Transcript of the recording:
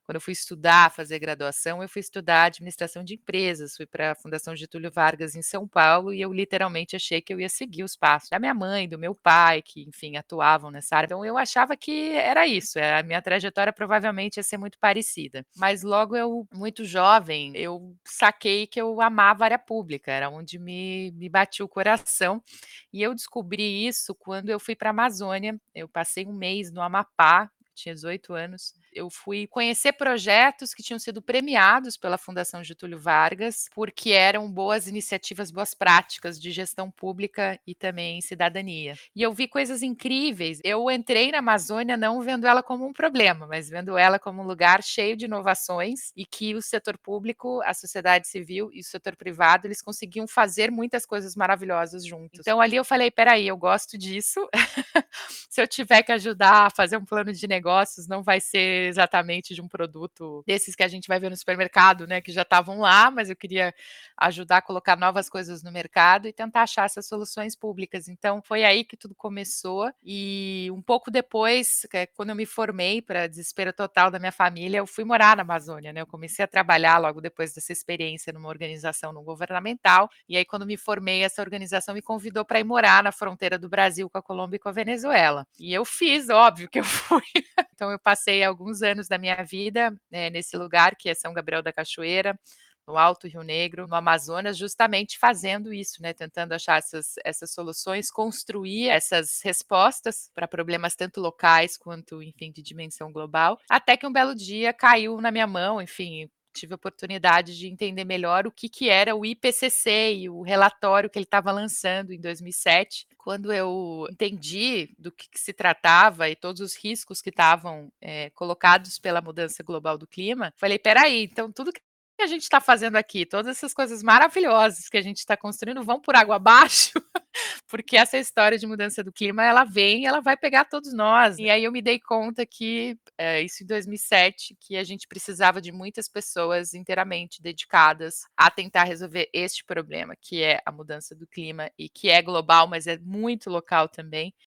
quando eu fui estudar, fazer graduação, eu fui estudar administração de empresas, fui para a Fundação Getúlio Vargas em São Paulo e eu literalmente achei que eu ia seguir os passos da minha mãe, do meu pai, que, enfim, atuavam nessa área. Então eu achava que era isso, a minha trajetória provavelmente ia ser muito parecida. Mas logo eu, muito jovem, eu saquei que eu amava a área pública, era onde me batia o coração. E eu descobri isso quando eu fui para a Amazônia, eu passei um mês no Amapá, tinha 18 anos. Eu fui conhecer projetos que tinham sido premiados pela Fundação Getúlio Vargas, porque eram boas iniciativas, boas práticas de gestão pública e também cidadania. E eu vi coisas incríveis. Eu entrei na Amazônia não vendo ela como um problema, mas vendo ela como um lugar cheio de inovações e que o setor público, a sociedade civil e o setor privado, eles conseguiam fazer muitas coisas maravilhosas juntos. Então ali eu falei, peraí, eu gosto disso. Se eu tiver que ajudar a fazer um plano de negócios, não vai ser exatamente de um produto desses que a gente vai ver no supermercado, né, que já estavam lá, mas eu queria ajudar a colocar novas coisas no mercado e tentar achar essas soluções públicas. Então, foi aí que tudo começou e um pouco depois, quando eu me formei, para desespero total da minha família, eu fui morar na Amazônia, né, eu comecei a trabalhar logo depois dessa experiência numa organização não governamental, e aí quando me formei, essa organização me convidou para ir morar na fronteira do Brasil com a Colômbia e com a Venezuela. E eu fiz, óbvio que eu fui. Então eu passei alguns anos da minha vida, nesse lugar que é São Gabriel da Cachoeira, no Alto Rio Negro, no Amazonas, justamente fazendo isso, né, tentando achar essas soluções, construir essas respostas para problemas tanto locais quanto, enfim, de dimensão global, até que um belo dia caiu na minha mão, enfim, tive a oportunidade de entender melhor o que era o IPCC e o relatório que ele estava lançando em 2007. Quando eu entendi do que se tratava e todos os riscos que estavam colocados pela mudança global do clima, falei, peraí, então tudo que a gente está fazendo aqui, todas essas coisas maravilhosas que a gente está construindo vão por água abaixo, porque essa história de mudança do clima, ela vem e ela vai pegar todos nós. E aí eu me dei conta que, isso em 2007, que a gente precisava de muitas pessoas inteiramente dedicadas a tentar resolver este problema, que é a mudança do clima e que é global, mas é muito local também.